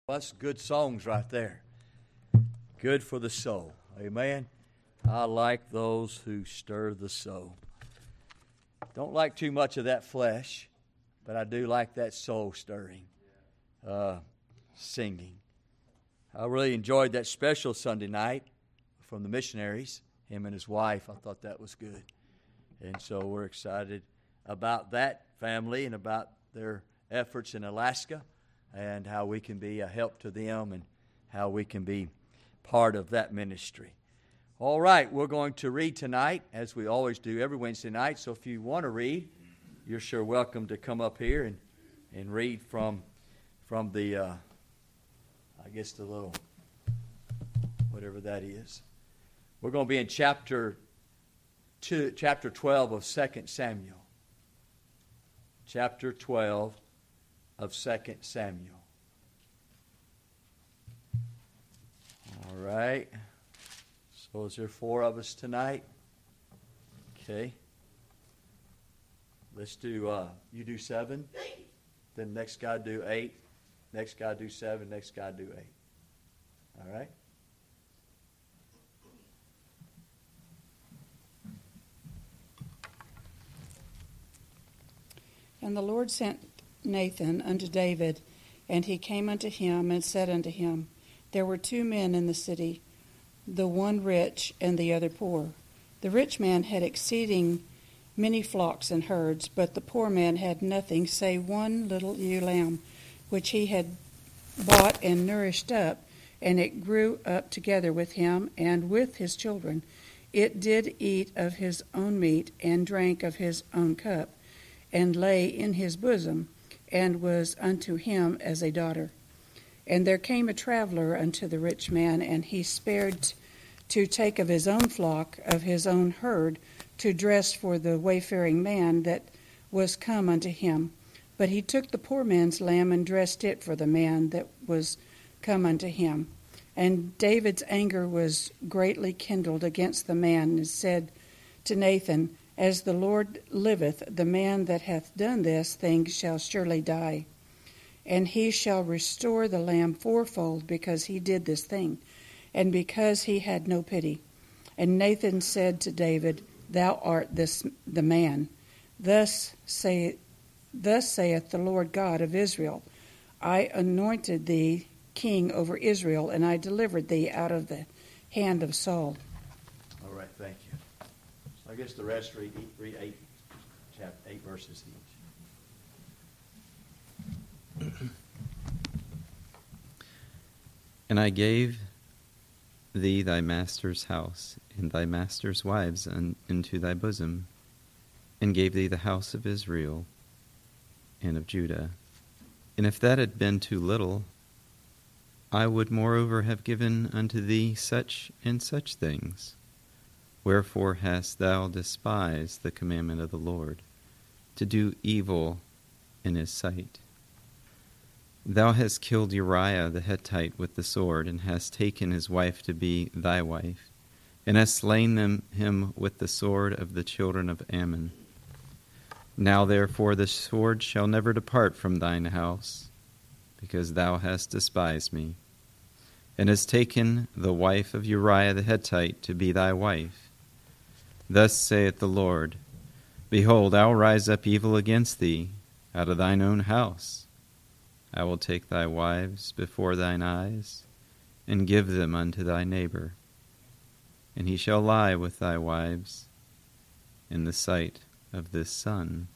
That's good songs right there. Good for the soul. Amen. I like those who stir the soul. Don't like too much of that flesh, but I do like that soul stirring, singing. I really enjoyed that special Sunday night from the missionaries, him and his wife. I thought that was good. And so we're excited about that family and about their efforts in Alaska, and how we can be a help to them and how we can be part of that ministry. All right, we're going to read tonight, as we always do every Wednesday night. So if you want to read, you're sure welcome to come up here and read from the, I guess the little, whatever that is. We're going to be in chapter 12 of 2 Samuel. Chapter 12 of 2 Samuel. All right. So is there 4 of us tonight? Okay. Let's do, you do 7. Then next guy do 8. Next guy do 7. Next guy do 8. All right. And the Lord sent Nathan unto David, and he came unto him and said unto him, There were 2 men in the city, the one rich and the other poor. The rich man had exceeding many flocks and herds, but the poor man had nothing save one little ewe lamb, which he had bought and nourished up, and it grew up together with him and with his children. It did eat of his own meat and drank of his own cup, and lay in his bosom, and was unto him as a daughter. And there came a traveler unto the rich man, and he spared to take of his own flock, of his own herd, to dress for the wayfaring man that was come unto him. But he took the poor man's lamb, and dressed it for the man that was come unto him. And David's anger was greatly kindled against the man, and said to Nathan, As the Lord liveth, the man that hath done this thing shall surely die. And he shall restore the lamb fourfold, because he did this thing, and because he had no pity. And Nathan said to David, Thou art the man. Thus saith the Lord God of Israel, I anointed thee king over Israel, and I delivered thee out of the hand of Saul. All right, thank you. So I guess the rest read 8 verses each. And I gave thee thy master's house, and thy master's wives into thy bosom, and gave thee the house of Israel and of Judah. And if that had been too little, I would moreover have given unto thee such and such things. Wherefore hast thou despised the commandment of the Lord, to do evil in his sight? Thou hast killed Uriah the Hittite with the sword, and hast taken his wife to be thy wife, and hast slain him with the sword of the children of Ammon. Now therefore the sword shall never depart from thine house, because thou hast despised me, and hast taken the wife of Uriah the Hittite to be thy wife. Thus saith the Lord, Behold, I will rise up evil against thee out of thine own house. I will take thy wives before thine eyes, and give them unto thy neighbor. And he shall lie with thy wives in the sight of this sun.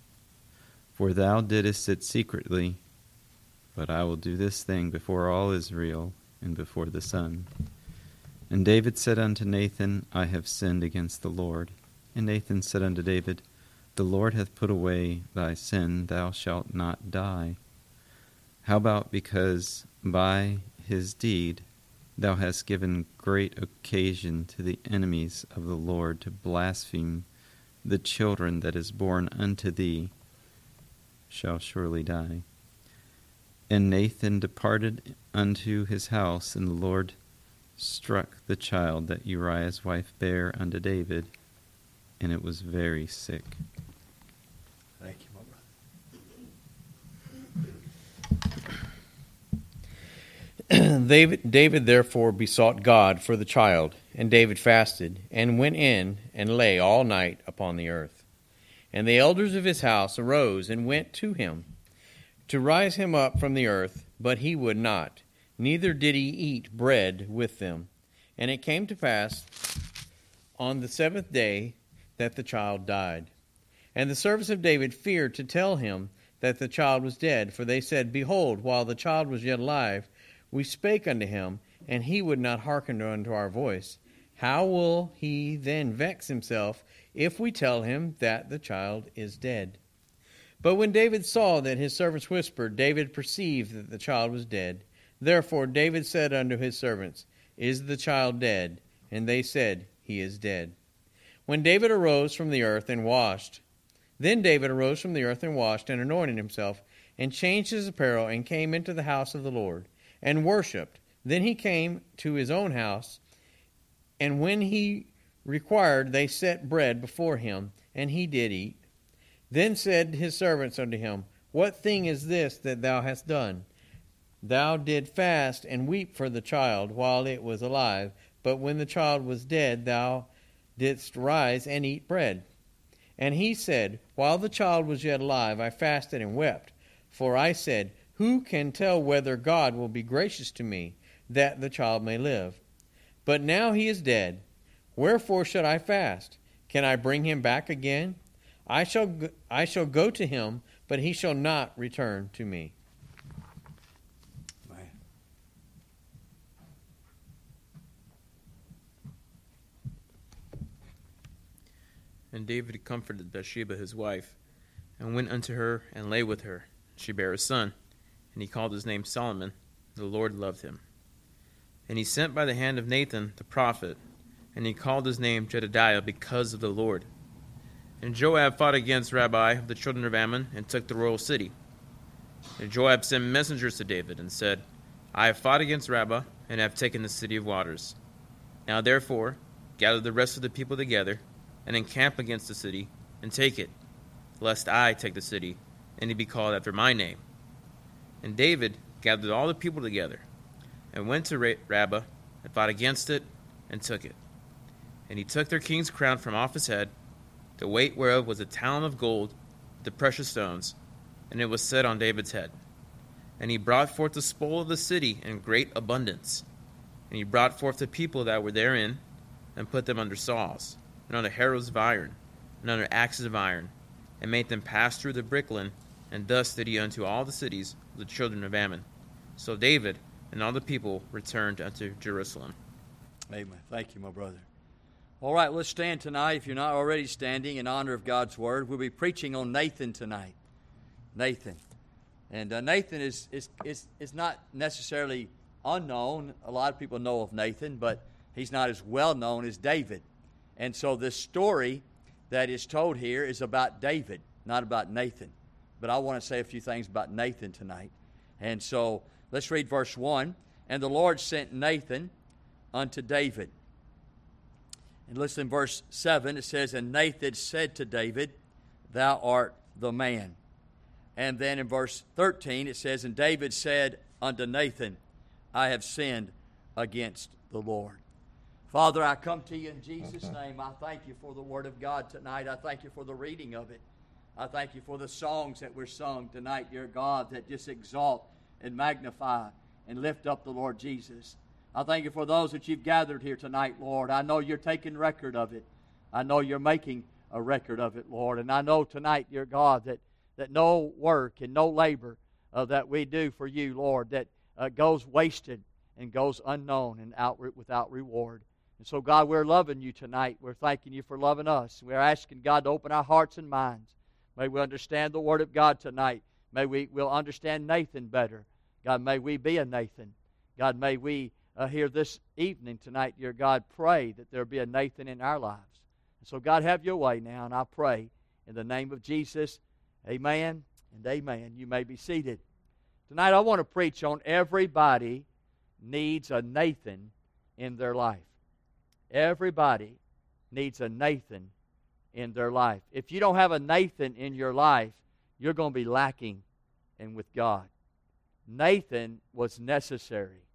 For thou didst it secretly, but I will do this thing before all Israel and before the sun. And David said unto Nathan, I have sinned against the Lord. And Nathan said unto David, The Lord hath put away thy sin, thou shalt not die. How about because by his deed thou hast given great occasion to the enemies of the Lord to blaspheme the children that is born unto thee shall surely die. And Nathan departed unto his house, and the Lord struck the child that Uriah's wife bare unto David, and it was very sick. Thank you, my brother. David therefore besought God for the child, and David fasted, and went in and lay all night upon the earth. And the elders of his house arose and went to him, to rise him up from the earth, but he would not, neither did he eat bread with them. And it came to pass on the seventh day that the child died. And the servants of David feared to tell him that the child was dead, for they said, Behold, while the child was yet alive, we spake unto him, and he would not hearken unto our voice. How will he then vex himself if we tell him that the child is dead? But when David saw that his servants whispered, David perceived that the child was dead. Therefore David said unto his servants, Is the child dead? And they said, He is dead. When David arose from the earth and washed, Then David arose from the earth and washed, and anointed himself, and changed his apparel, and came into the house of the Lord, and worshipped. Then he came to his own house, and when he required, they set bread before him, and he did eat. Then said his servants unto him, What thing is this that thou hast done? Thou did fast and weep for the child while it was alive, but when the child was dead, thou didst rise and eat bread. And he said, While the child was yet alive, I fasted and wept. For I said, Who can tell whether God will be gracious to me, that the child may live? But now he is dead. Wherefore should I fast? Can I bring him back again? I shall go to him, but he shall not return to me. Man. And David comforted Bathsheba his wife, and went unto her, and lay with her. She bare a son, and he called his name Solomon. The Lord loved him. And he sent by the hand of Nathan the prophet, and he called his name Jedidiah, because of the Lord. And Joab fought against Rabbi of the children of Ammon, and took the royal city. And Joab sent messengers to David, and said, I have fought against Rabbah, and have taken the city of waters. Now therefore gather the rest of the people together, and encamp against the city, and take it, lest I take the city, and it be called after my name. And David gathered all the people together, and went to Rabbah, and fought against it, and took it. And he took their king's crown from off his head, the weight whereof was a talent of gold, with the precious stones, and it was set on David's head. And he brought forth the spoil of the city in great abundance. And he brought forth the people that were therein, and put them under saws, and under harrows of iron, and under axes of iron, and made them pass through the brickland, and thus did he unto all the cities of the children of Ammon. So David and all the people returned unto Jerusalem. Amen. Thank you, my brother. All right, let's stand tonight. If you're not already standing in honor of God's Word, we'll be preaching on Nathan tonight. Nathan. And Nathan is not necessarily unknown. A lot of people know of Nathan, but he's not as well known as David. And so this story that is told here is about David, not about Nathan. But I want to say a few things about Nathan tonight. And so let's read verse 1. And the Lord sent Nathan unto David. And listen, in verse 7, it says, And Nathan said to David, Thou art the man. And then in verse 13, it says, And David said unto Nathan, I have sinned against the Lord. Father, I come to you in Jesus' name. I thank you for the Word of God tonight. I thank you for the reading of it. I thank you for the songs that were sung tonight, dear God, that just exalt and magnify and lift up the Lord Jesus. I thank you for those that you've gathered here tonight, Lord. I know you're taking record of it. I know you're making a record of it, Lord. And I know tonight, dear God, that no work and no labor that we do for you, Lord, that goes wasted and goes unknown and without reward. And so, God, we're loving you tonight. We're thanking you for loving us. We're asking God to open our hearts and minds. May we understand the Word of God tonight. May we'll understand Nathan better. God, may we be a Nathan. God, may we here this evening tonight, dear God, pray that there be a Nathan in our lives. And so, God, have your way now, and I pray in the name of Jesus, amen and amen. You may be seated. Tonight I want to preach on everybody needs a Nathan in their life. Everybody needs a Nathan in their life. If you don't have a Nathan in your life, you're going to be lacking in with God. Nathan was necessary.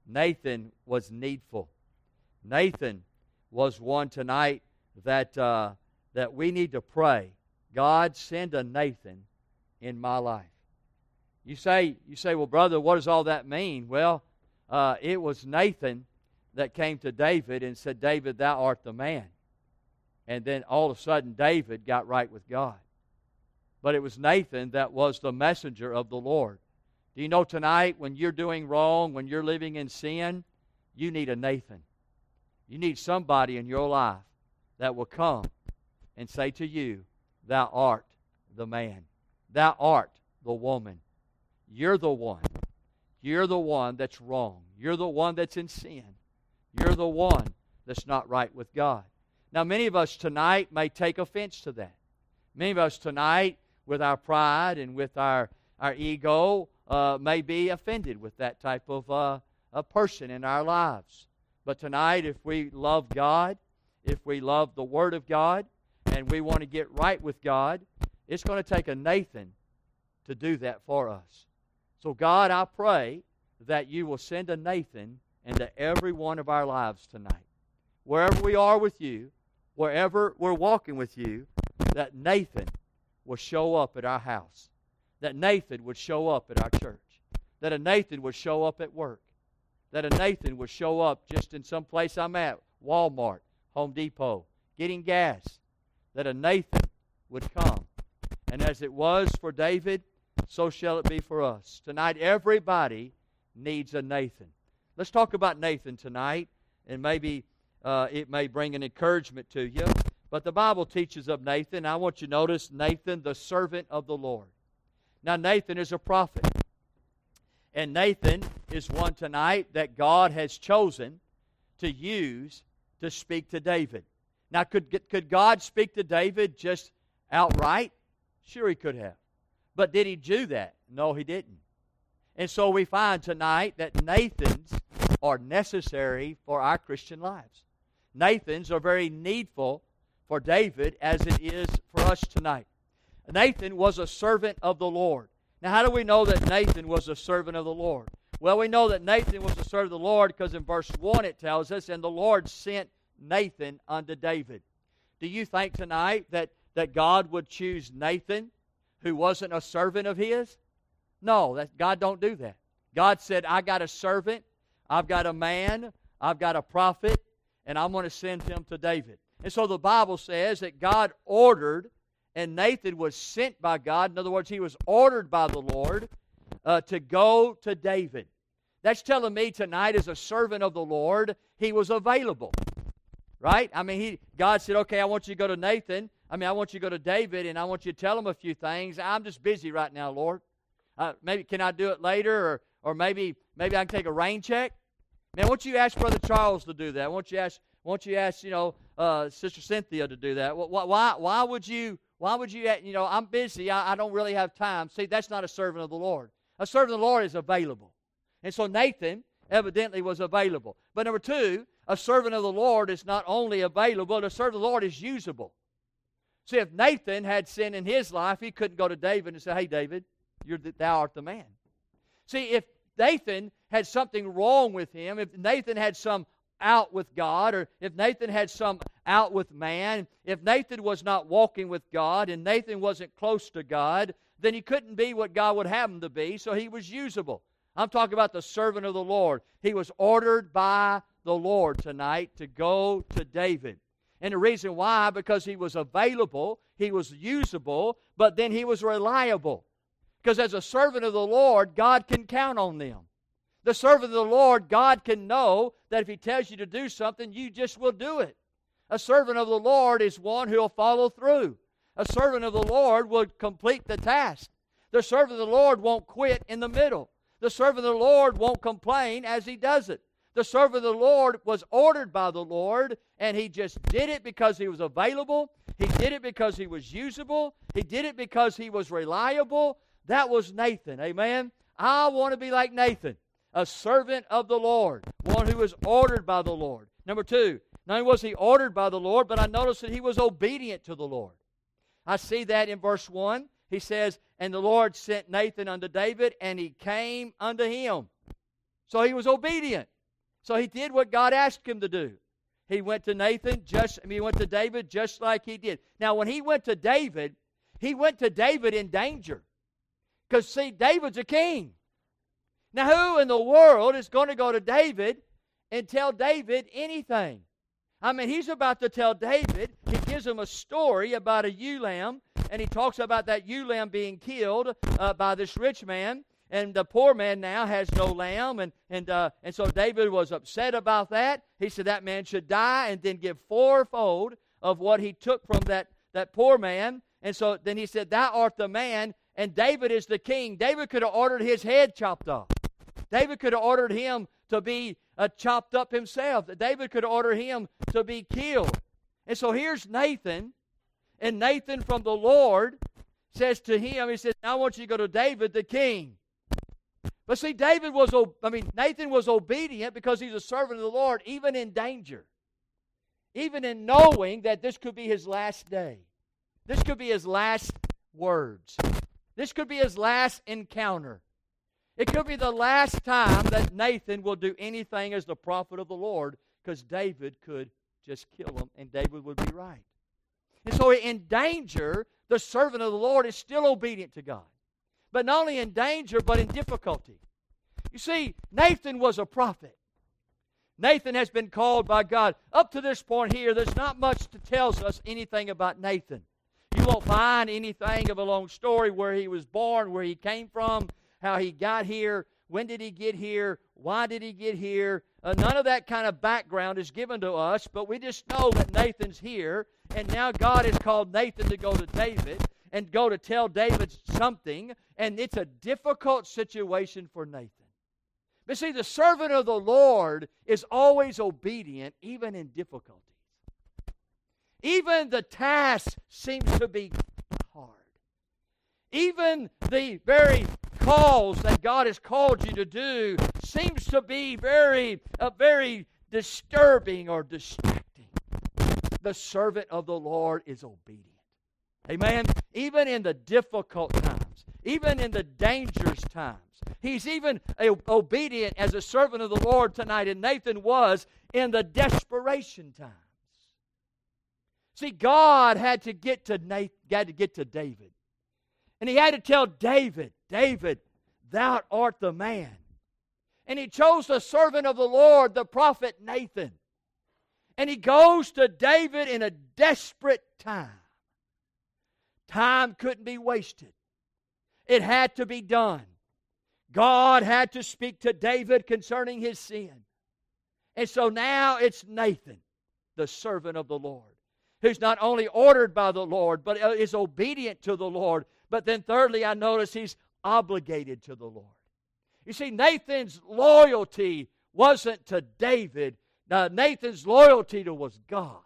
Nathan was needful. Nathan was one tonight that we need to pray. God, send a Nathan in my life. You say, well, brother, what does all that mean? Well, it was Nathan that came to David and said, David, thou art the man. And then all of a sudden, David got right with God. But it was Nathan that was the messenger of the Lord. Do you know tonight, when you're doing wrong, when you're living in sin, you need a Nathan. You need somebody in your life that will come and say to you, thou art the man. Thou art the woman. You're the one. You're the one that's wrong. You're the one that's in sin. You're the one that's not right with God. Now, many of us tonight may take offense to that. Many of us tonight, with our pride and with our ego, may be offended with that type of a person in our lives. But tonight, if we love God, if we love the Word of God, and we want to get right with God, it's going to take a Nathan to do that for us. So God, I pray that you will send a Nathan into every one of our lives tonight. Wherever we are with you, wherever we're walking with you, that Nathan will show up at our house. That Nathan would show up at our church. That a Nathan would show up at work. That a Nathan would show up just in some place I'm at, Walmart, Home Depot, getting gas. That a Nathan would come. And as it was for David, so shall it be for us. Tonight, everybody needs a Nathan. Let's talk about Nathan tonight, and maybe it may bring an encouragement to you. But the Bible teaches of Nathan. I want you to notice Nathan, the servant of the Lord. Now, Nathan is a prophet. And Nathan is one tonight that God has chosen to use to speak to David. Now, could God speak to David just outright? Sure, he could have. But did he do that? No, he didn't. And so we find tonight that Nathans are necessary for our Christian lives. Nathans are very needful for David as it is for us tonight. Nathan was a servant of the Lord. Now, how do we know that Nathan was a servant of the Lord? Well, we know that Nathan was a servant of the Lord because in verse 1 it tells us, and the Lord sent Nathan unto David. Do you think tonight that God would choose Nathan, who wasn't a servant of his? No, God don't do that. God said, I got a servant, I've got a man, I've got a prophet, and I'm going to send him to David. And so the Bible says that God ordered, and Nathan was sent by God. In other words, he was ordered by the Lord to go to David. That's telling me tonight, as a servant of the Lord, he was available. Right? I mean, God said, okay, I want you to go to Nathan. I want you to go to David, and I want you to tell him a few things. I'm just busy right now, Lord. Maybe can I do it later, or maybe I can take a rain check? Man, why don't you ask Brother Charles to do that? Why don't you ask Sister Cynthia to do that? Why would you? I'm busy. I don't really have time. See, that's not a servant of the Lord. A servant of the Lord is available. And so Nathan evidently was available. But number two, a servant of the Lord is not only available, a servant of the Lord is usable. See, if Nathan had sin in his life, he couldn't go to David and say, hey, David, thou art the man. See, if Nathan had something wrong with him, if Nathan had some out with God, or if Nathan had some out with man, if Nathan was not walking with God and Nathan wasn't close to God, then he couldn't be what God would have him to be, so he was usable. I'm talking about the servant of the Lord. He was ordered by the Lord tonight to go to David. And the reason why, because he was available, he was usable, but then he was reliable. Because as a servant of the Lord, God can count on them. The servant of the Lord, God can know that if he tells you to do something, you just will do it. A servant of the Lord is one who will follow through. A servant of the Lord will complete the task. The servant of the Lord won't quit in the middle. The servant of the Lord won't complain as he does it. The servant of the Lord was ordered by the Lord, and he just did it because he was available. He did it because he was usable. He did it because he was reliable. That was Nathan. Amen? I want to be like Nathan, a servant of the Lord, one who was ordered by the Lord. Number two, not only was he ordered by the Lord, but I noticed that he was obedient to the Lord. I see that in verse 1. He says, and the Lord sent Nathan unto David, and he came unto him. So he was obedient. So he did what God asked him to do. He went to he went to David just like he did. Now, when he went to David in danger. Because, see, David's a king. Now, who in the world is going to go to David and tell David anything? I mean, he's about to tell David. He gives him a story about a ewe lamb, and he talks about that ewe lamb being killed by this rich man, and the poor man now has no lamb, and so David was upset about that. He said that man should die and then give fourfold of what he took from that poor man. And so then he said, thou art the man, and David is the king. David could have ordered his head chopped off. David could have ordered him to be chopped up himself. David could order him to be killed. And so here's Nathan, and Nathan from the Lord says to him, he says, I want you to go to David the king. But see, Nathan was obedient because he's a servant of the Lord, even in danger. Even in knowing that this could be his last day. This could be his last words. This could be his last encounter. It could be the last time that Nathan will do anything as the prophet of the Lord, because David could just kill him and David would be right. And so in danger, the servant of the Lord is still obedient to God. But not only in danger, but in difficulty. You see, Nathan was a prophet. Nathan has been called by God. Up to this point here, there's not much that tells us anything about Nathan. You won't find anything of a long story where he was born, where he came from, how he got here, when did he get here, why did he get here. None of that kind of background is given to us, but we just know that Nathan's here, and now God has called Nathan to go to David and go to tell David something, and it's a difficult situation for Nathan. But see, the servant of the Lord is always obedient, even in difficulties. Even the task seems to be hard. Even the very calls that God has called you to do seems to be very disturbing or distracting. The servant of the Lord is obedient. Amen? Even in the difficult times, even in the dangerous times. He's even obedient as a servant of the Lord tonight, and Nathan was in the desperation times. See, God had to get to David. And he had to tell David, David, thou art the man. And he chose the servant of the Lord, the prophet Nathan. And he goes to David in a desperate time. Time couldn't be wasted. It had to be done. God had to speak to David concerning his sin. And so now it's Nathan, the servant of the Lord, who's not only ordered by the Lord, but is obedient to the Lord. But then thirdly, I notice he's obligated to the Lord. You see, Nathan's loyalty wasn't to David. Nathan's loyalty was God.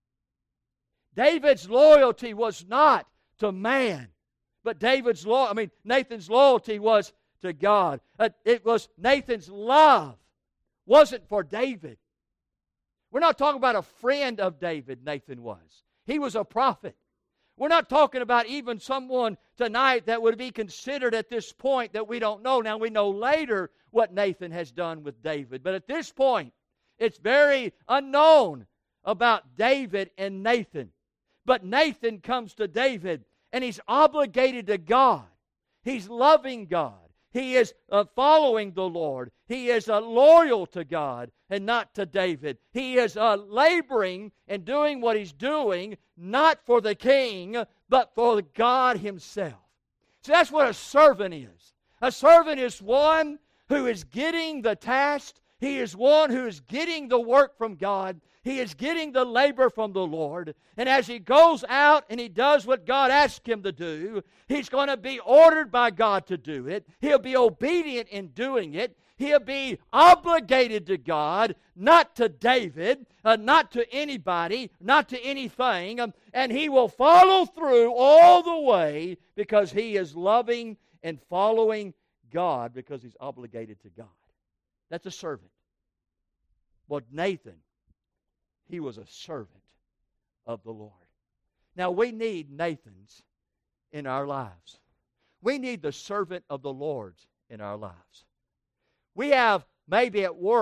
David's loyalty was not to man, but Nathan's loyalty was to God. It was Nathan's love wasn't for David. We're not talking about a friend of David, Nathan was. He was a prophet. We're not talking about even someone tonight that would be considered at this point that we don't know. Now, we know later what Nathan has done with David. But at this point, it's very unknown about David and Nathan. But Nathan comes to David, and he's obligated to God. He's loving God. He is following the Lord. He is loyal to God and not to David. He is laboring and doing what he's doing, not for the king, but for God himself. So that's what a servant is. A servant is one who is getting the task. He is one who is getting the work from God. He is getting the labor from the Lord. And as he goes out and he does what God asks him to do, he's going to be ordered by God to do it. He'll be obedient in doing it. He'll be obligated to God, not to David, not to anybody, not to anything. And he will follow through all the way because he is loving and following God because he's obligated to God. That's a servant. Well, Nathan, he was a servant of the Lord. Now, we need Nathans in our lives. We need the servant of the Lord in our lives. We have, maybe at work,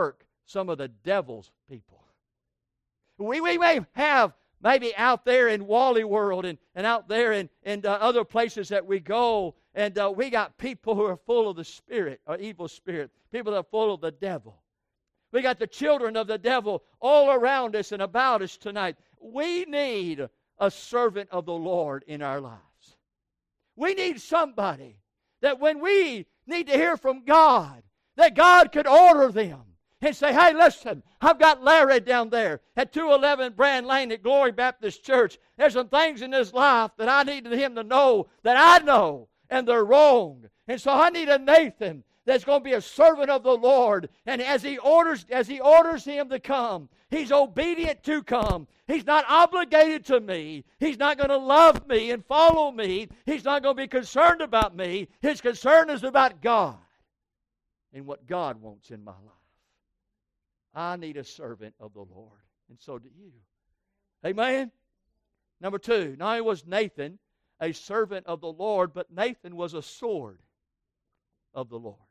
some of the devil's people. We may have maybe out there in Wally World and out there in other places that we go, and we got people who are full of the spirit, or evil spirit, people that are full of the devil. We got the children of the devil all around us and about us tonight. We need a servant of the Lord in our lives. We need somebody that when we need to hear from God, that God could order them and say, hey, listen, I've got Larry down there at 211 Brand Lane at Glory Baptist Church. There's some things in his life that I need him to know that I know, and they're wrong. And so I need a Nathan that's going to be a servant of the Lord. And as he orders him to come, he's obedient to come. He's not obligated to me. He's not going to love me and follow me. He's not going to be concerned about me. His concern is about God and what God wants in my life. I need a servant of the Lord, and so do you. Amen? Number 2, not only was Nathan a servant of the Lord, but Nathan was a sword of the Lord.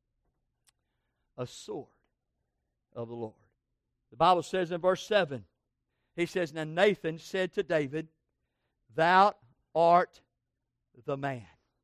A sword of the Lord. The Bible says in verse 7, he says, now Nathan said to David, thou art the man.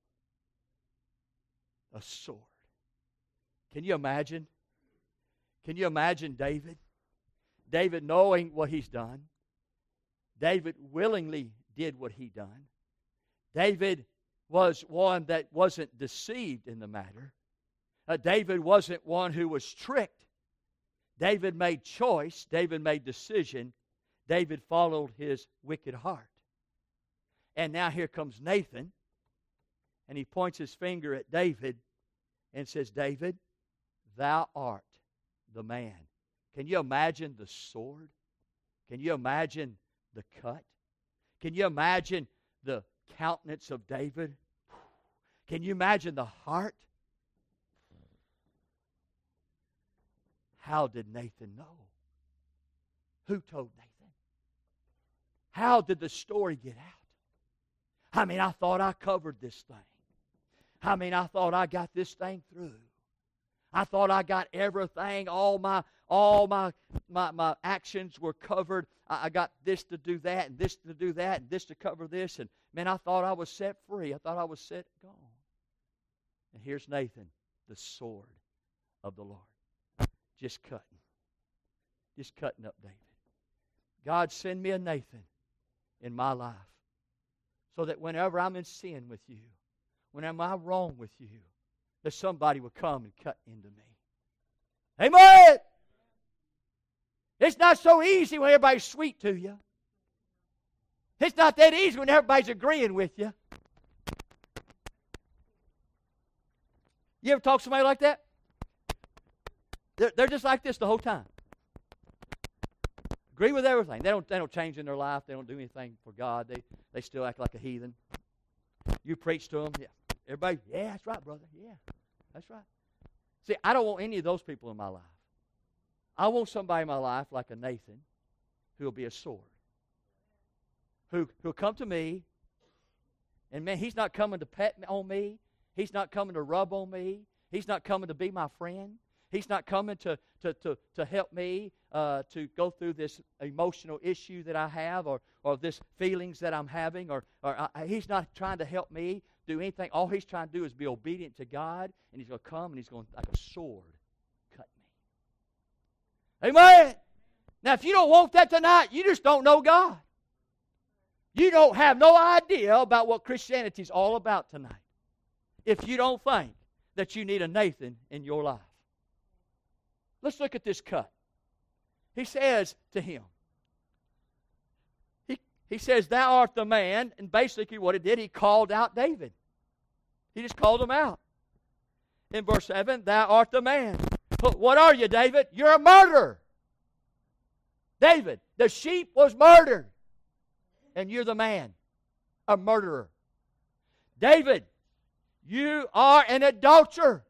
A sword. Can you imagine? Can you imagine David? David knowing what he's done. David willingly did what he done. David was one that wasn't deceived in the matter. David wasn't one who was tricked. David made choice. David made decision. David followed his wicked heart. And now here comes Nathan, and he points his finger at David and says, David, thou art the man. Can you imagine the sword? Can you imagine the cut? Can you imagine the countenance of David? Can you imagine the heart? How did Nathan know? Who told Nathan? How did the story get out? I mean, I thought I covered this thing. I mean, I thought I got this thing through. I thought I got everything. All my actions were covered. I got this to do that, and this to do that, and this to cover this. And man, I thought I was set free. I thought I was set gone. And here's Nathan, the sword of the Lord. Just cutting up David. God, send me a Nathan in my life so that whenever I'm in sin with you, whenever I'm wrong with you, that somebody will come and cut into me. Amen! It's not so easy when everybody's sweet to you. It's not that easy when everybody's agreeing with you. You ever talk to somebody like that? They're just like this the whole time. Agree with everything. They don't change in their life. They don't do anything for God. They still act like a heathen. You preach to them. Yeah. Everybody, yeah, that's right, brother. Yeah, that's right. See, I don't want any of those people in my life. I want somebody in my life like a Nathan who will be a sword. Who'll come to me, and man, he's not coming to pet on me. He's not coming to rub on me. He's not coming to be my friend. He's not coming to help me to go through this emotional issue that I have or this feelings that I'm having. He's not trying to help me do anything. All he's trying to do is be obedient to God, and he's going to come and he's going like a sword cut me. Amen. Now, if you don't want that tonight, you just don't know God. You don't have no idea about what Christianity is all about tonight if you don't think that you need a Nathan in your life. Let's look at this cut. He says to him, he says, thou art the man, and basically what he did, he called out David. He just called him out. In verse 7, thou art the man. What are you, David? You're a murderer. David, the sheep was murdered, and you're the man, a murderer. David, you are an adulterer.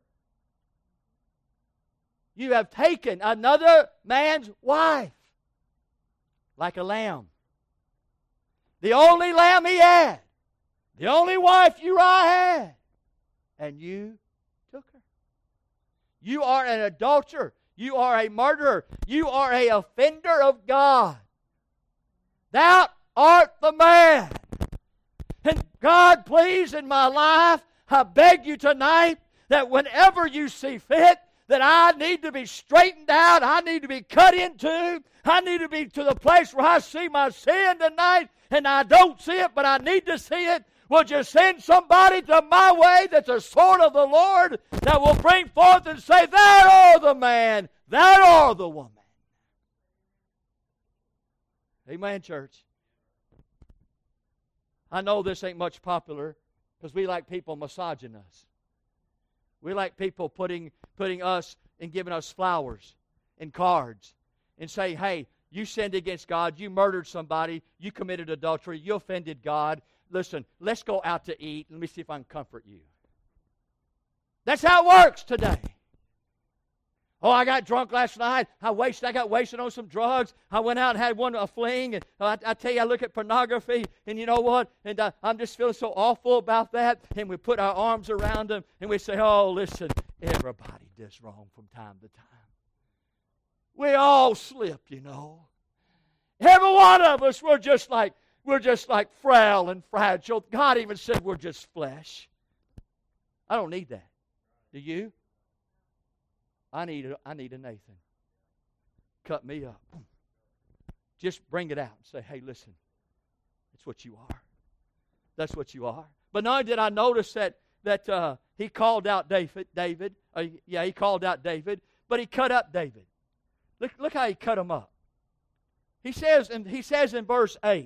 You have taken another man's wife like a lamb. The only lamb he had. The only wife Uriah had. And you took her. You are an adulterer. You are a murderer. You are a offender of God. Thou art the man. And God, please, in my life, I beg you tonight that whenever you see fit, that I need to be straightened out, I need to be cut into, I need to be to the place where I see my sin tonight, and I don't see it, but I need to see it. Will you send somebody to my way that's a sword of the Lord that will bring forth and say, Thou art the man, thou art the woman. Amen, church. I know this ain't much popular because we like people massaging us. We like people putting us and giving us flowers and cards and say, hey, you sinned against God, you murdered somebody, you committed adultery, you offended God. Listen, let's go out to eat. Let me see if I can comfort you. That's how it works today. Oh, I got drunk last night. I got wasted on some drugs. I went out and had a fling. And I tell you, I look at pornography, and you know what? And I'm just feeling so awful about that. And we put our arms around them, and we say, oh, listen, everybody does wrong from time to time. We all slip, you know. Every one of us, we're just like frail and fragile. God even said we're just flesh. I don't need that. Do you? I need a Nathan. Cut me up. Just bring it out and say, hey, listen, that's what you are. That's what you are. But not only did I notice that he called out David. He called out David, but he cut up David. Look how he cut him up. He says in verse 8,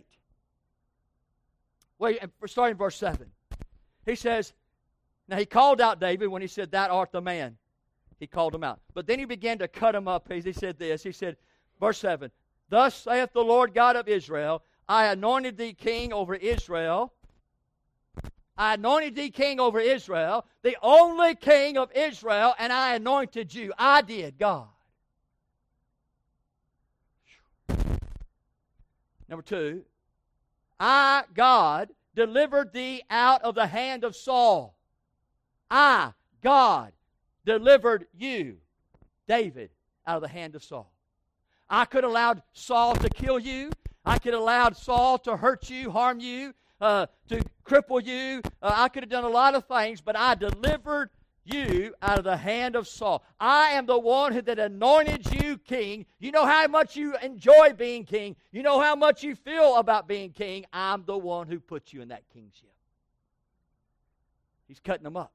starting in verse 7, he says, now he called out David when he said, Thou art the man. He called him out. But then he began to cut him up. He said this. He said, verse 7, Thus saith the Lord God of Israel, I anointed thee king over Israel. I anointed thee king over Israel, the only king of Israel, and I anointed you. I did, God. Number 2, I, God, delivered thee out of the hand of Saul. I, God, delivered you, David, out of the hand of Saul. I could have allowed Saul to kill you. I could have allowed Saul to hurt you, harm you, to cripple you. I could have done a lot of things, but I delivered you out of the hand of Saul. I am the one that anointed you king. You know how much you enjoy being king. You know how much you feel about being king. I'm the one who put you in that kingship. He's cutting them up.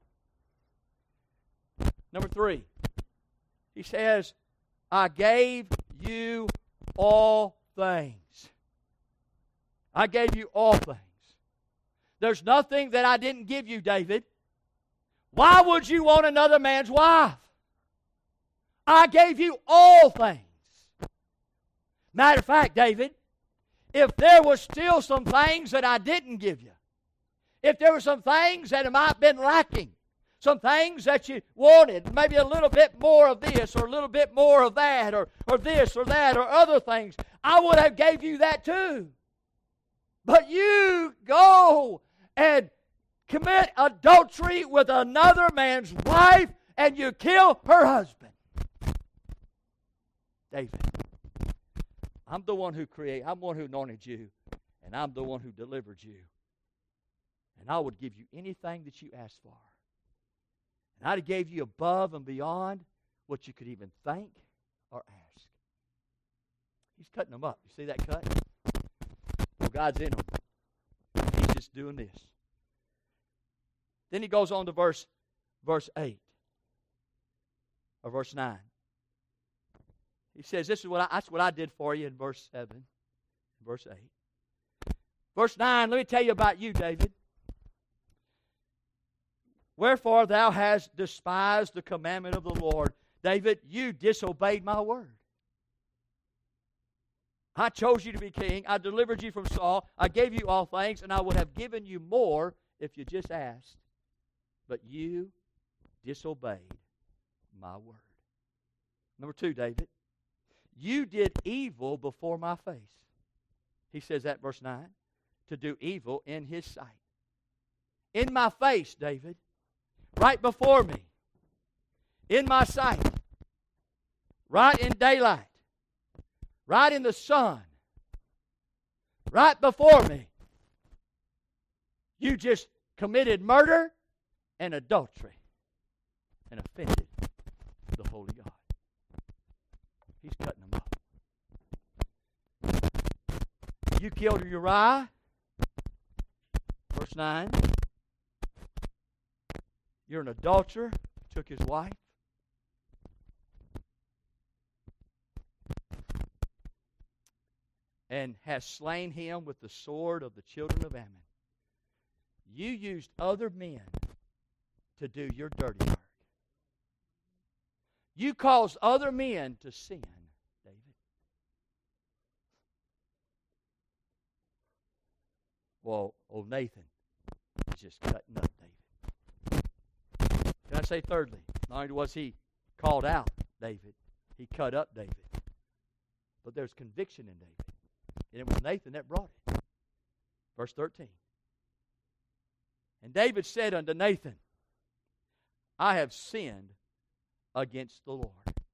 Number 3, he says, I gave you all things. I gave you all things. There's nothing that I didn't give you, David. Why would you want another man's wife? I gave you all things. Matter of fact, David, if there was still some things that I didn't give you, if there were some things that might have been lacking, some things that you wanted, maybe a little bit more of this or a little bit more of that or this or that or other things, I would have gave you that too. But you go and commit adultery with another man's wife and you kill her husband. David, I'm the one who created, I'm the one who anointed you, and I'm the one who delivered you. And I would give you anything that you asked for. And I'd have gave you above and beyond what you could even think or ask. He's cutting them up. You see that cut? Well, God's in them. He's just doing this. Then he goes on to verse 8 or verse 9. He says, that's what I did for you in verse 7, verse 8. Verse 9, let me tell you about you, David. Wherefore thou hast despised the commandment of the Lord. David, you disobeyed my word. I chose you to be king. I delivered you from Saul. I gave you all things, and I would have given you more if you just asked. But you disobeyed my word. Number 2, David, you did evil before my face. He says that, verse 9, to do evil in his sight. In my face, David, right before me, in my sight, right in daylight, right in the sun, right before me. You just committed murder and adultery and offended the Holy God. He's cutting them off. You killed Uriah, verse 9. You're an adulterer, took his wife. And has slain him with the sword of the children of Ammon. You used other men to do your dirty work. You caused other men to sin, David. Well, old Nathan is just cutting up David. Can I say thirdly, not only was he called out David, he cut up David. But there's conviction in David. And it was Nathan that brought it. Verse 13. And David said unto Nathan, I have sinned against the Lord.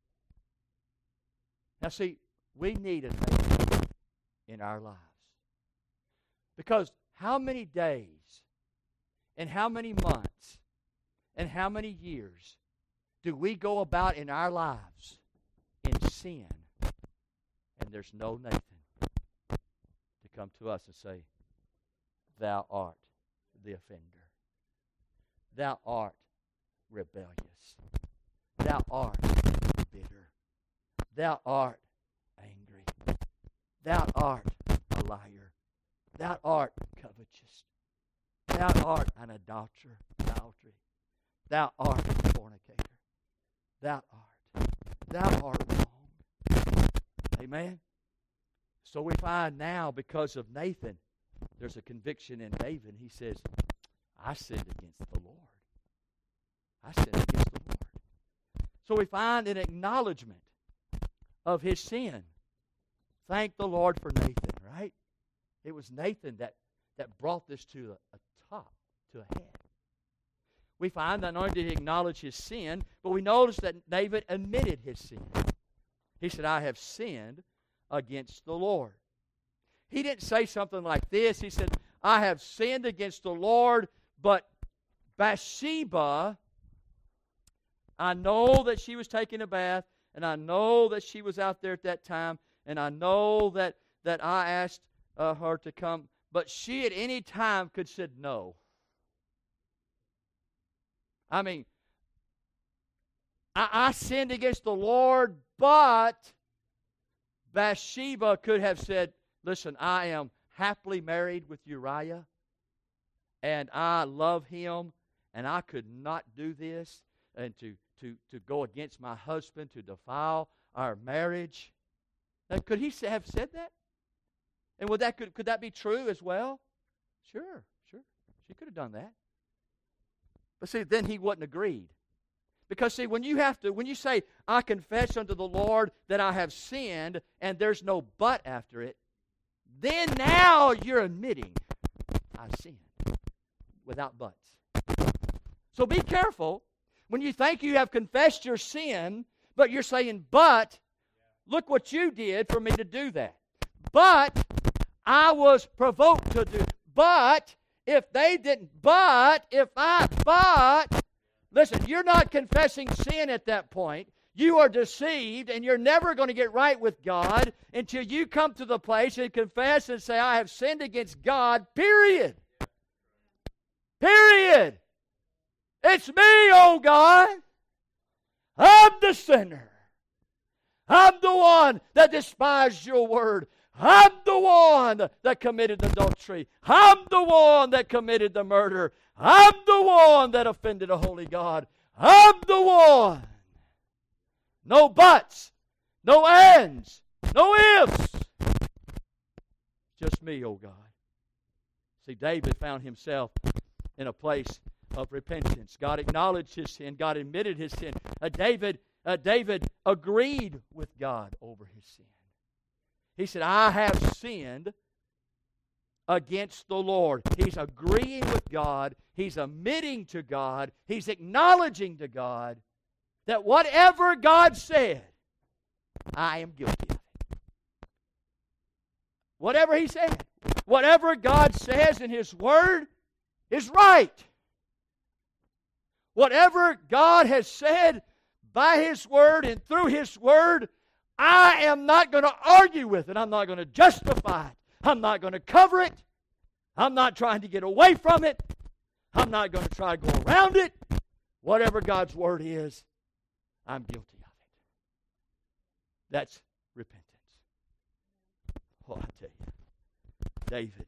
Now see, we need a Nathan in our lives. Because how many days and how many months and how many years do we go about in our lives in sin and there's no Nathan to come to us and say, thou art the offender. Thou art rebellious. Thou art bitter. Thou art angry. Thou art a liar. Thou art covetous. Thou art an adulterer. Thou art a fornicator. Thou art wrong. Amen? So we find now, because of Nathan, there's a conviction in David. He says, I sinned against the Lord. I sinned against the Lord. So we find an acknowledgement of his sin. Thank the Lord for Nathan, right? It was Nathan that brought this to a top, to a head. We find that not only did he acknowledge his sin, but we notice that David admitted his sin. He said, I have sinned against the Lord. He didn't say something like this. He said, I have sinned against the Lord, but Bathsheba, I know that she was taking a bath, and I know that she was out there at that time, and I know that I asked her to come, but she at any time could have said no. I mean, I sinned against the Lord, but Bathsheba could have said, listen, I am happily married with Uriah, and I love him, and I could not do this, and to go against my husband, to defile our marriage. Now, could he have said that? And could that be true as well? Sure. She could have done that. But see, then he wasn't agreed. Because see, when you say, I confess unto the Lord that I have sinned, and there's no but after it, then now you're admitting, I sinned, without buts. So be careful when you think you have confessed your sin, but you're saying, but, look what you did for me to do that. But, I was provoked to do. But, if they didn't, but, listen, you're not confessing sin at that point. You are deceived, and you're never going to get right with God until you come to the place and confess and say, I have sinned against God, period. Period. It's me, oh God. I'm the sinner. I'm the one that despised your word. I'm the one that committed adultery. I'm the one that committed the murder. I'm the one that offended a holy God. I'm the one. No buts, no ands, no ifs. Just me, oh God. See, David found himself in a place of repentance. God acknowledged his sin. God admitted his sin. David agreed with God over his sin. He said, I have sinned against the Lord. He's agreeing with God. He's admitting to God. He's acknowledging to God that whatever God said, I am guilty of it. Whatever he said, whatever God says in His Word is right. Whatever God has said by His Word and through His Word, I am not going to argue with it. I'm not going to justify it. I'm not going to cover it. I'm not trying to get away from it. I'm not going to try to go around it. Whatever God's Word is, I'm guilty of it. That's repentance. Oh, I tell you, David.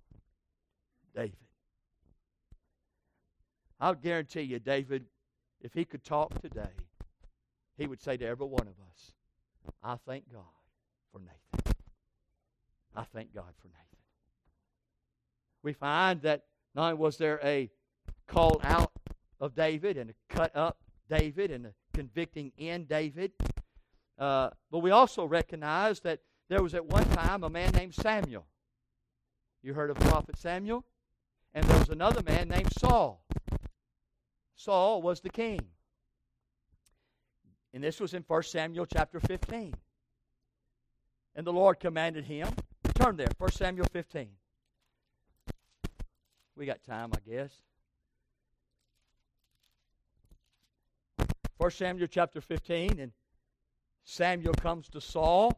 I'll guarantee you, David, if he could talk today, he would say to every one of us, I thank God for Nathan. I thank God for Nathan. We find that not only was there a call out of David and a cut up David and a convicting in David, but we also recognize that there was at one time a man named Samuel. You heard of Prophet Samuel? And there was another man named Saul. Saul was the king. And this was in 1 Samuel chapter 15. And the Lord commanded him, turn there, 1 Samuel 15. We got time, I guess. 1 Samuel chapter 15, and Samuel comes to Saul.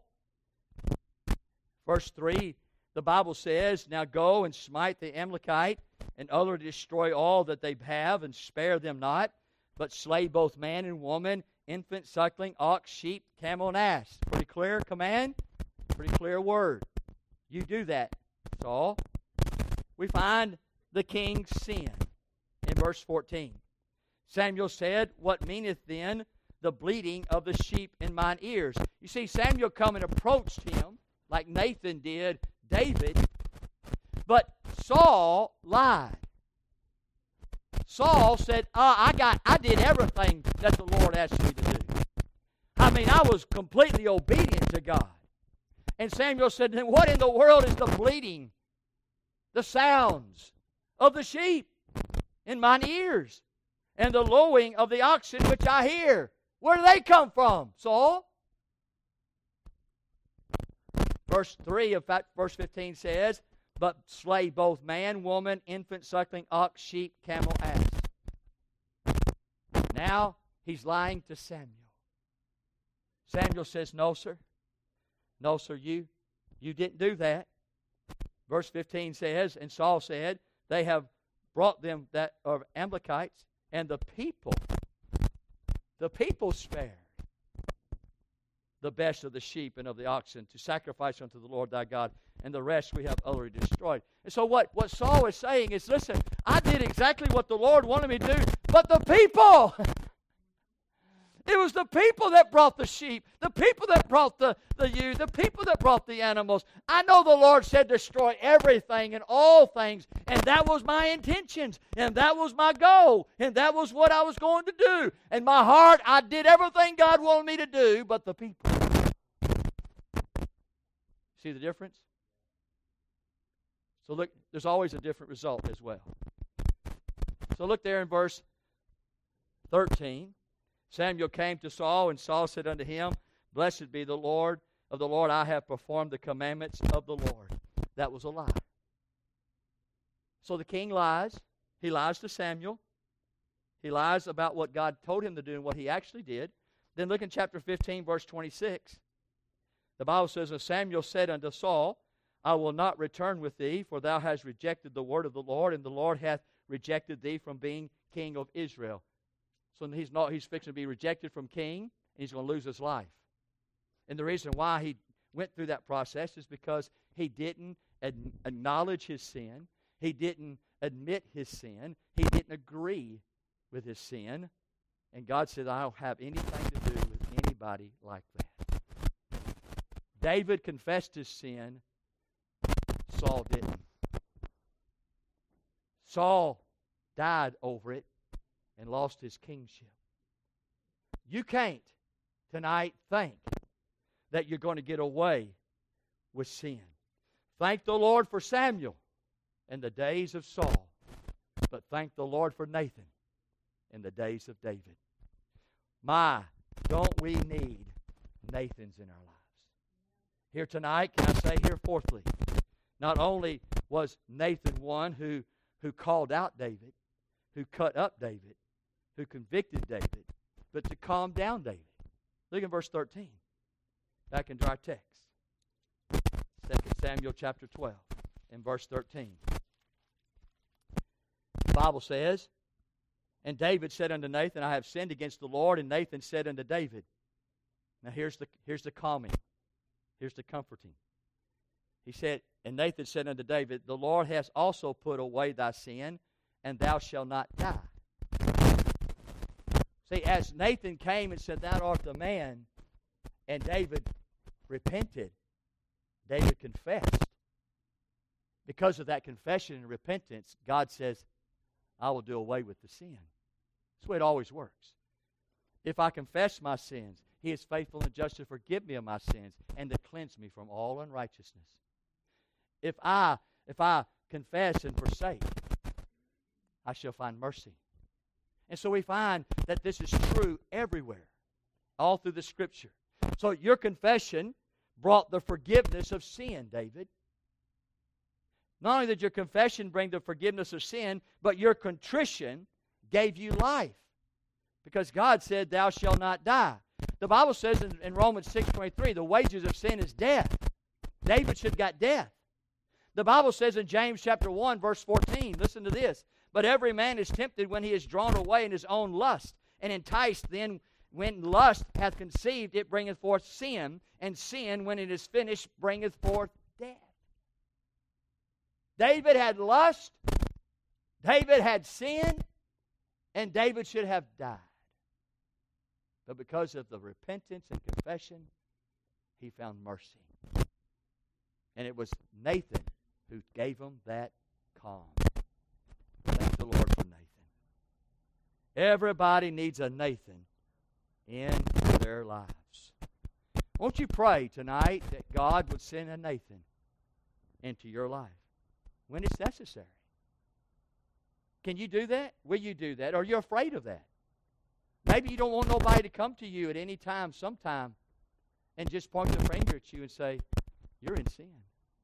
Verse 3, the Bible says, now go and smite the Amalekite, and utterly destroy all that they have, and spare them not, but slay both man and woman, infant, suckling, ox, sheep, camel, and ass. Pretty clear command, pretty clear word. You do that, Saul. We find the king's sin in verse 14. Samuel said, what meaneth then the bleating of the sheep in mine ears? You see, Samuel come and approached him like Nathan did David, but Saul lied. Saul said, I did everything that the Lord asked me to do. I mean, I was completely obedient to God. And Samuel said, then what in the world is the bleating, the sounds of the sheep in mine ears, and the lowing of the oxen which I hear? Where do they come from, Saul? Verse 3 of verse 15 says, but slay both man, woman, infant, suckling, ox, sheep, camel, ass. Now he's lying to Samuel. Samuel says, no, sir. No, sir, you didn't do that. Verse 15 says, and Saul said, they have brought them that are Amalekites, and the people spared the best of the sheep and of the oxen to sacrifice unto the Lord thy God, and the rest we have utterly destroyed. And so what Saul is saying is, listen, I did exactly what the Lord wanted me to do, but the people, it was the people that brought the sheep, the people that brought the ewe, the people that brought the animals. I know the Lord said destroy everything and all things, and that was my intentions, and that was my goal, and that was what I was going to do. In my heart, I did everything God wanted me to do, but the people. See the difference? So look, there's always a different result as well. So look there in verse 13. Samuel came to Saul, and Saul said unto him, blessed be the Lord of the Lord, I have performed the commandments of the Lord. That was a lie. So the king lies. He lies to Samuel. He lies about what God told him to do and what he actually did. Then look in chapter 15, verse 26. The Bible says, and Samuel said unto Saul, I will not return with thee, for thou hast rejected the word of the Lord, and the Lord hath rejected thee from being king of Israel. So he's fixing to be rejected from king, and he's going to lose his life. And the reason why he went through that process is because he didn't acknowledge his sin. He didn't admit his sin. He didn't agree with his sin. And God said, I don't have anything to do with anybody like that. David confessed his sin. Saul didn't. Saul died over it and lost his kingship. You can't tonight think that you're going to get away with sin. Thank the Lord for Samuel in the days of Saul, but thank the Lord for Nathan in the days of David. My, don't we need Nathans in our lives. Here tonight, can I say here fourthly, not only was Nathan one who called out David, who cut up David, who convicted David, but to calm down David. Look at verse 13. Back into our text. 2 Samuel chapter 12 and verse 13. The Bible says, and David said unto Nathan, I have sinned against the Lord. And Nathan said unto David, now here's the calming. Here's the comforting. He said, and Nathan said unto David, the Lord has also put away thy sin, and thou shalt not die. See, as Nathan came and said, thou art the man, and David repented, David confessed. Because of that confession and repentance, God says, I will do away with the sin. That's the way it always works. If I confess my sins, He is faithful and just to forgive me of my sins and to cleanse me from all unrighteousness. If I confess and forsake, I shall find mercy. And so we find that this is true everywhere, all through the Scripture. So your confession brought the forgiveness of sin, David. Not only did your confession bring the forgiveness of sin, but your contrition gave you life. Because God said, thou shalt not die. The Bible says in Romans 6:23, the wages of sin is death. David should have got death. The Bible says in James chapter 1, verse 14, listen to this, but every man is tempted when he is drawn away in his own lust, and enticed then when lust hath conceived, it bringeth forth sin, and sin, when it is finished, bringeth forth death. David had lust, David had sin, and David should have died. But because of the repentance and confession, he found mercy. And it was Nathan who gave him that calm. Thank the Lord for Nathan. Everybody needs a Nathan in their lives. Won't you pray tonight that God would send a Nathan into your life when it's necessary? Can you do that? Will you do that? Or are you afraid of that? Maybe you don't want nobody to come to you at any time, sometime, and just point the finger at you and say, you're in sin.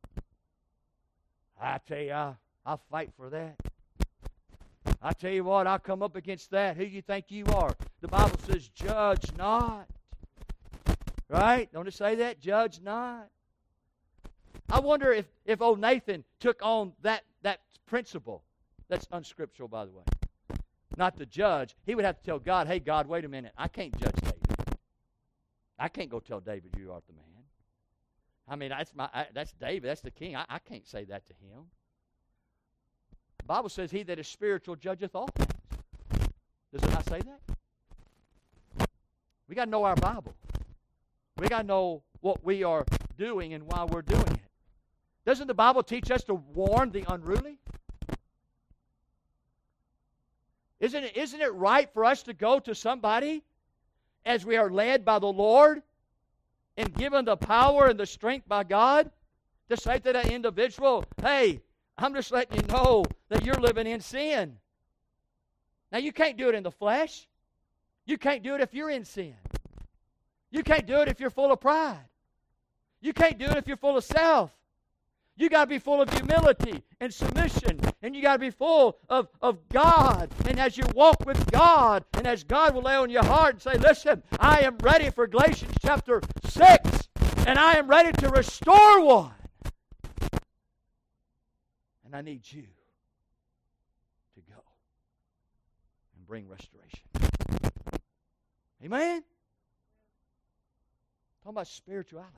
I tell you, I'll fight for that. I tell you what, I'll come up against that. Who you think you are? The Bible says, judge not. Right? Don't it say that? Judge not. I wonder if old Nathan took on that principle. That's unscriptural, by the way. Not to judge. He would have to tell God, hey, God, wait a minute. I can't judge David. I can't go tell David you are the man. I mean, that's David. That's the king. I can't say that to him. The Bible says, he that is spiritual judgeth all things. Does it not say that? We got to know our Bible. We got to know what we are doing and why we're doing it. Doesn't the Bible teach us to warn the unruly? Isn't it right for us to go to somebody as we are led by the Lord and given the power and the strength by God to say to that individual, hey, I'm just letting you know that you're living in sin. Now, you can't do it in the flesh. You can't do it if you're in sin. You can't do it if you're full of pride. You can't do it if you're full of self. You got to be full of humility and submission, and you got to be full of God. And as you walk with God, and as God will lay on your heart and say, listen, I am ready for Galatians chapter 6, and I am ready to restore one. And I need you to go and bring restoration. Amen? Talking about spirituality.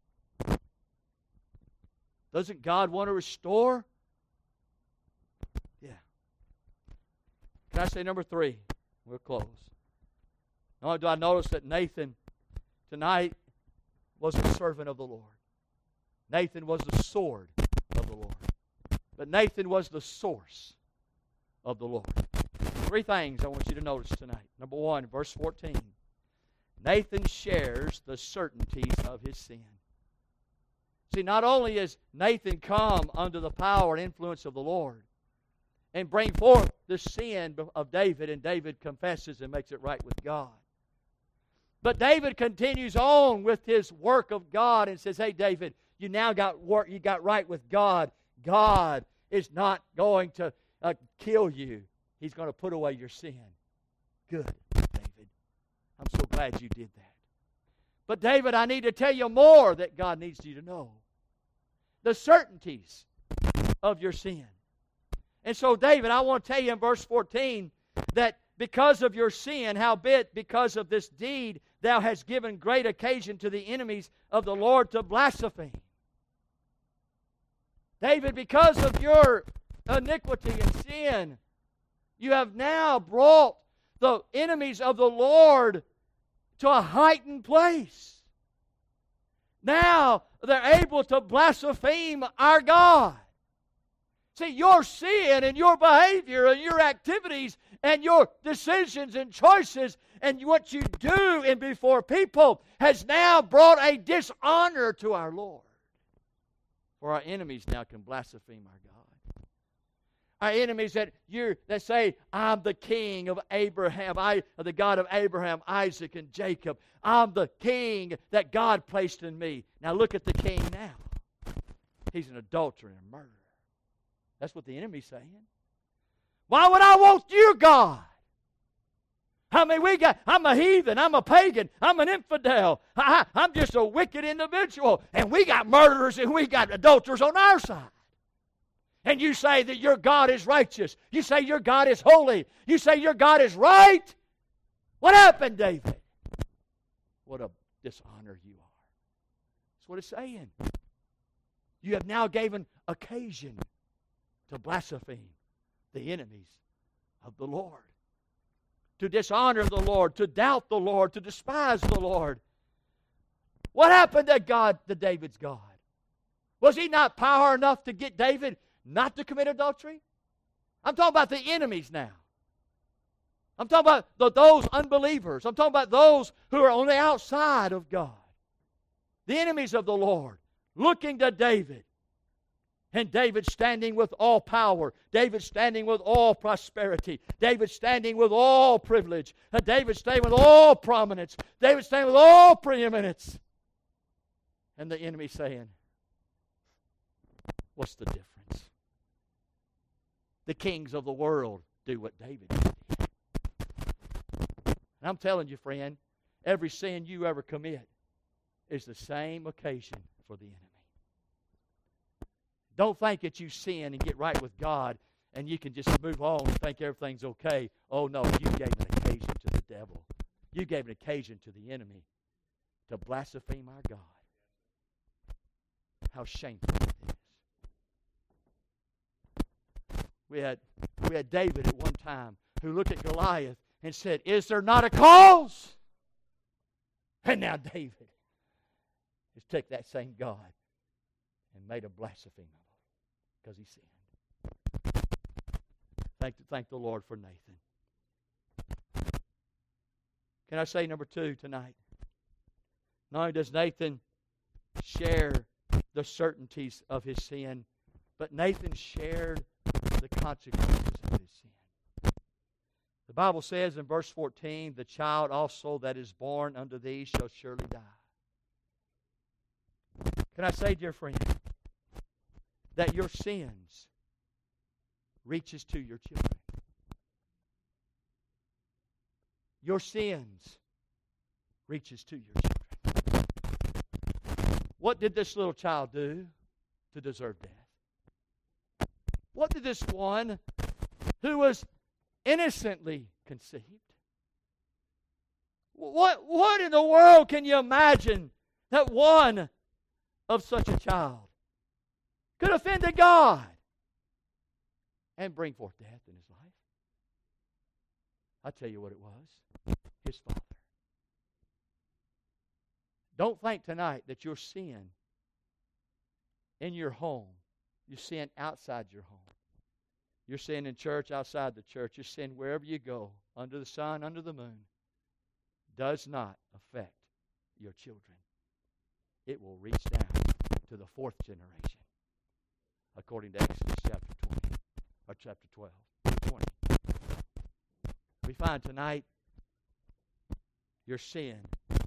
Doesn't God want to restore? Yeah. Can I say number 3? We'll close. Not only do I notice that Nathan tonight was a servant of the Lord. Nathan was the sword of the Lord. But Nathan was the source of the Lord. 3 things I want you to notice tonight. Number 1, verse 14. Nathan shares the certainties of his sin. See, not only is Nathan come under the power and influence of the Lord and bring forth the sin of David, and David confesses and makes it right with God, But David continues on with his work of God and says, hey, David, you now got work, you got right with God. God is not going to kill you. He's going to put away your sin. Good, David. I'm so glad you did that. But David, I need to tell you more that God needs you to know. The certainties of your sin. And so, David, I want to tell you in verse 14 that because of your sin, howbeit because of this deed, thou hast given great occasion to the enemies of the Lord to blaspheme. David, because of your iniquity and sin, you have now brought the enemies of the Lord to a heightened place. Now they're able to blaspheme our God. See, your sin and your behavior and your activities and your decisions and choices and what you do and before people has now brought a dishonor to our Lord. For our enemies now can blaspheme our God. Our enemies that say, I'm the king of Abraham, the God of Abraham, Isaac, and Jacob. I'm the king that God placed in me. Now look at the king now. He's an adulterer and a murderer. That's what the enemy's saying. Why would I want you, God? I mean, I'm a heathen, I'm a pagan, I'm an infidel, I'm just a wicked individual, and we got murderers and we got adulterers on our side. And you say that your God is righteous. You say your God is holy. You say your God is right. What happened, David? What a dishonor you are. That's what it's saying. You have now given occasion to blaspheme the enemies of the Lord, to dishonor the Lord, to doubt the Lord, to despise the Lord. What happened to David's God? Was he not power enough to get David not to commit adultery? I'm talking about the enemies now. I'm talking about those unbelievers. I'm talking about those who are on the outside of God. The enemies of the Lord, looking to David. And David standing with all power. David standing with all prosperity. David standing with all privilege. And David standing with all prominence. David standing with all preeminence. And the enemy saying, what's the difference? The kings of the world do what David did. And I'm telling you, friend, every sin you ever commit is the same occasion for the enemy. Don't think that you sin and get right with God and you can just move on and think everything's okay. Oh no, you gave an occasion to the devil. You gave an occasion to the enemy to blaspheme our God. How shameful it is. We had David at one time who looked at Goliath and said, is there not a cause? And now David has taken that same God and made a blasphemer because he sinned. Thank the Lord for Nathan. Can I say number 2 tonight? Not only does Nathan share the certainties of his sin, but Nathan shared the consequences of his sin. The Bible says in verse 14, the child also that is born unto thee shall surely die. Can I say, dear friend, that your sins reaches to your children? Your sins reaches to your children. What did this little child do to deserve death? What did this one who was innocently conceived? What in the world can you imagine that one of such a child could offend God and bring forth death in his life? I'll tell you what it was. His father. Don't think tonight that your sin in your home, your sin outside your home, your sin in church, outside the church, your sin wherever you go, under the sun, under the moon, does not affect your children. It will reach down to the 4th generation, according to Exodus chapter 20, or chapter 12, 20. We find tonight your sin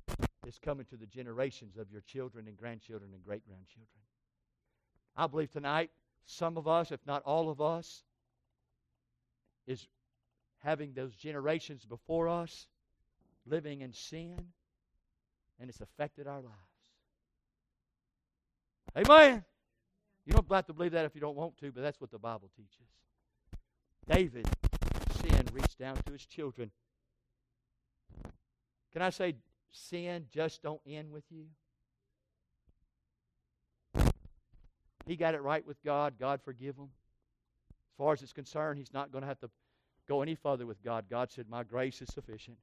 is coming to the generations of your children and grandchildren and great-grandchildren. I believe tonight, some of us, if not all of us, is having those generations before us living in sin, and it's affected our lives. Amen. You don't have to believe that if you don't want to, but that's what the Bible teaches. David, sin reached down to his children. Can I say, sin just don't end with you? He got it right with God. God forgive him. As far as it's concerned, he's not going to have to go any further with God. God said, my grace is sufficient.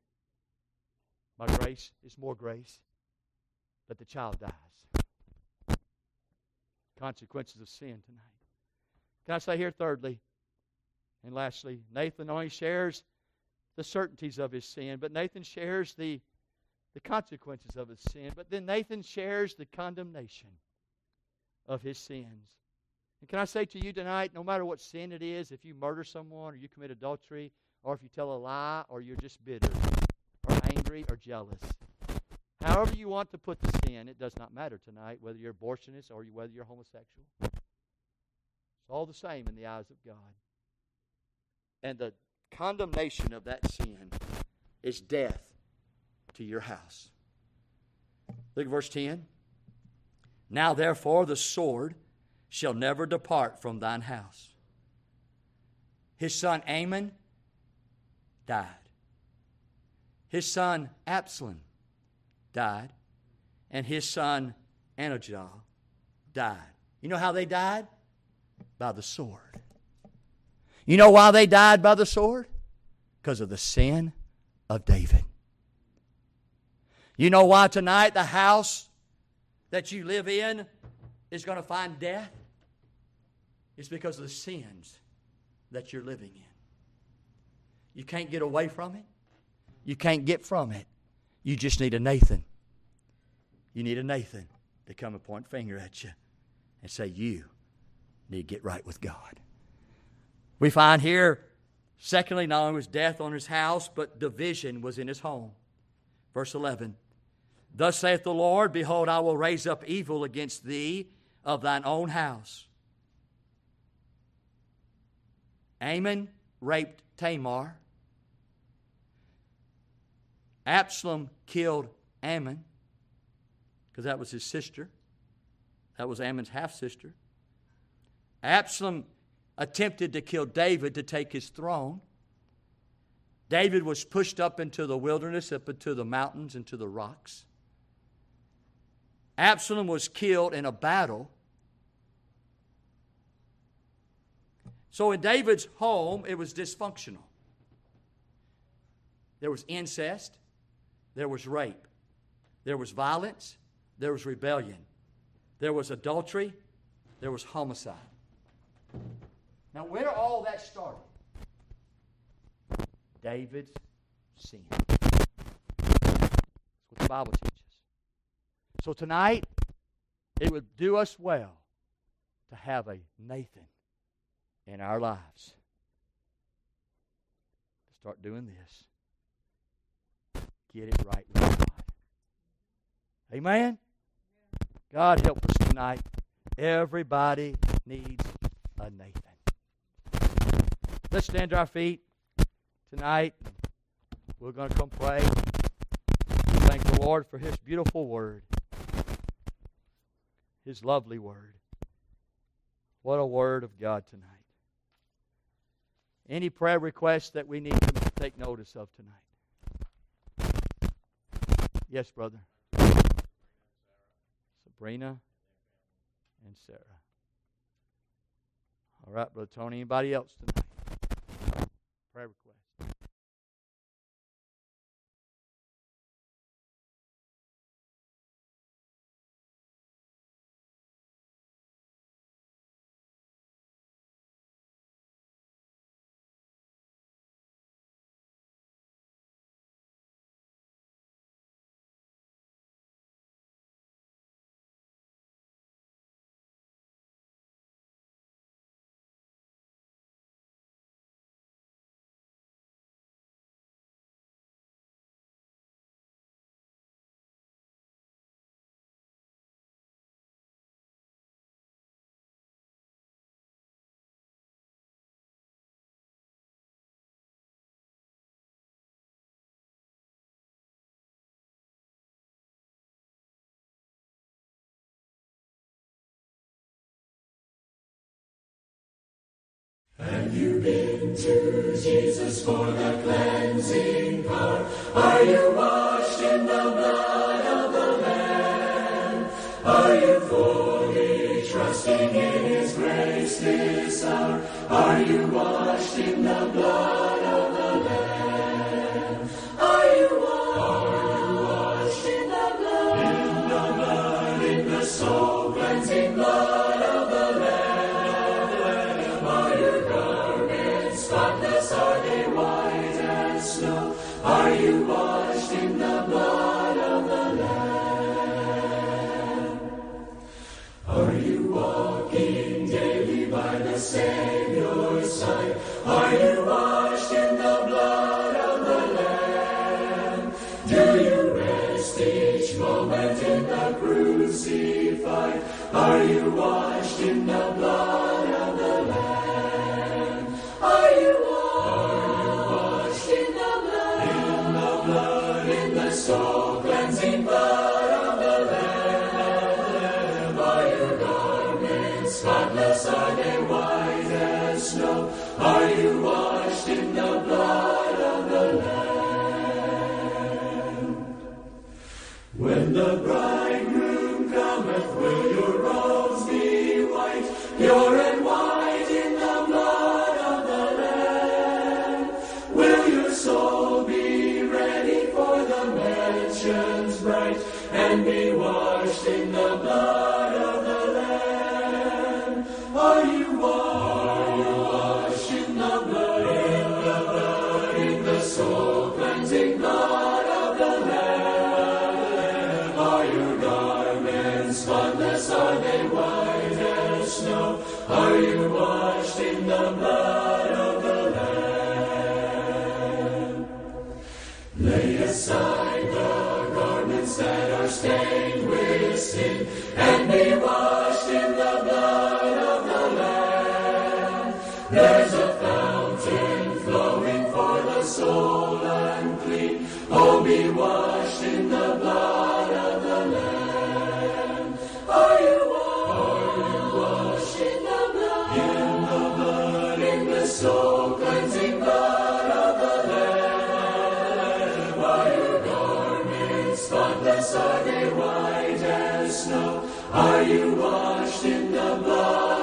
My grace is more grace. But the child dies. Consequences of sin tonight. Can I say here thirdly and lastly, Nathan only shares the certainties of his sin, but Nathan shares the consequences of his sin, but then Nathan shares the condemnation of his sins. And can I say to you tonight, no matter what sin it is, if you murder someone or you commit adultery or if you tell a lie or you're just bitter or angry or jealous, however you want to put the sin, it does not matter tonight, whether you're abortionist or whether you're homosexual. It's all the same in the eyes of God. And the condemnation of that sin is death to your house. Look at verse 10. Now therefore the sword shall never depart from thine house. His son Amnon died. His son Absalom died. And his son Anijah died. You know how they died? By the sword. You know why they died by the sword? Because of the sin of David. You know why tonight the house that you live in is going to find death? It's because of the sins that you're living in. You can't get away from it. You can't get from it. You just need a Nathan. You need a Nathan to come and point a finger at you and say, you need to get right with God. We find here, secondly, not only was death on his house, but division was in his home. Verse 11. Thus saith the Lord, behold, I will raise up evil against thee of thine own house. Amnon raped Tamar. Absalom killed Ammon, because that was his sister. That was Ammon's half-sister. Absalom attempted to kill David to take his throne. David was pushed up into the wilderness, up into the mountains, into the rocks. Absalom was killed in a battle. So in David's home, it was dysfunctional. There was incest. There was rape. There was violence. There was rebellion. There was adultery. There was homicide. Now, where all that started? David's sin. That's what the Bible teaches. So tonight, it would do us well to have a Nathan in our lives. To start doing this. Get it right with God. Amen? God help us tonight. Everybody needs a Nathan. Let's stand to our feet tonight. We're going to come pray. Thank the Lord for His beautiful word. His lovely word. What a word of God tonight. Any prayer requests that we need to take notice of tonight? Yes, brother. Sabrina and Sarah. All right, Brother Tony. Anybody else tonight? Prayer request. Have you been to Jesus for the cleansing power? Are you washed in the blood of the Lamb? Are you fully trusting in His grace this hour? Are you washed in the blood of the Lamb? Are you washed in the blood? In the blood, in the soul cleansing blood of the Lamb. Are your garments spotless? Are they white as snow? Are you washed in the blood of the Lamb? Are you walking daily by the Savior's side? Are you washed in the blood of the Lamb? Do you rest each moment in the crucified? Are you washed in the blood of the Lamb? Are you washed in the blood? In the blood, in the soul cleansing blood of the Lamb. Are your garments spotless? Are they white as snow? Are you washed in the blood of the Lamb? When the bridegroom cometh, will your robes be white, pure and white in the blood of the Lamb? Will your soul be ready for the mansions bright, and be washed in the blood of the Lamb? Are you washed in the blood, in the soul cleansing blood of the Lamb? Are your garments spotless? Are they white as snow? Are you washed in the blood of the Lamb? Lay aside the garments that are stained with sin, and be washed in the blood of the Lamb. There's a fountain flowing for the soul unclean. Oh, be washed in the blood of the Lamb. Are you washed in the blood? In the blood, in the soul cleansing blood of the Lamb. Are your garments spotless? Are they white as snow? Are you washed in the blood